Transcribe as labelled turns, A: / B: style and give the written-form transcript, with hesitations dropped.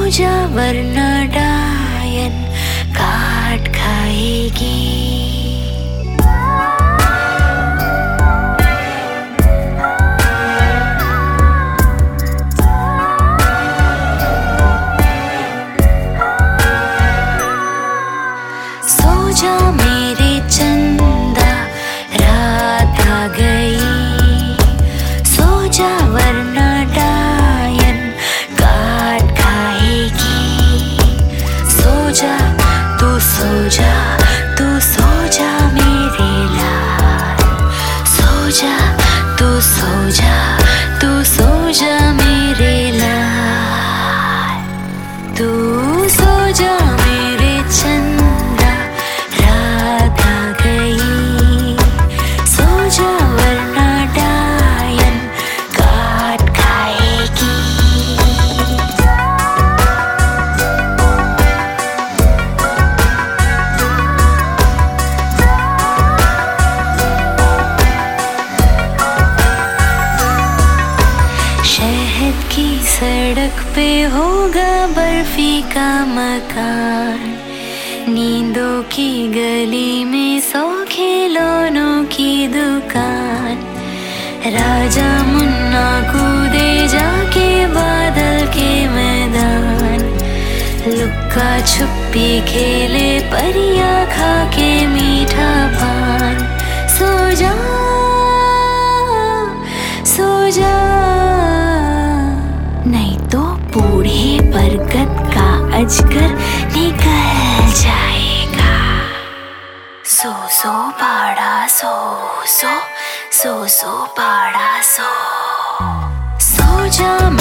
A: जा वरना डायन काट खाएगी। सो जा मेरे चंदा रात आ गई, सो जा वरना डायन काट खाएगी। सो जा तू सो जा, तू सो जा मेरे लाल, सो जा तू सो जा, तू सो जा मेरे लाल। तू सो जा मेरे चंदा रात आ गई, सो जा वरना डायन काट खाएगी। शहद की सड़क पे होगा बर्फी का मकान, नींदों की गली में 100 खिलौनों की दुकान। राजा मुन्ना कूदे जाके बादल के मैदान, लुक्का छुपी खेले परियां खा के मीठा पान। सो जा सो जा, नहीं तो बूढ़े बरगद का अजगर निकल जाएगा। सो सो बाड़ा सो सो, सो सो बाड़ा सो, सो जा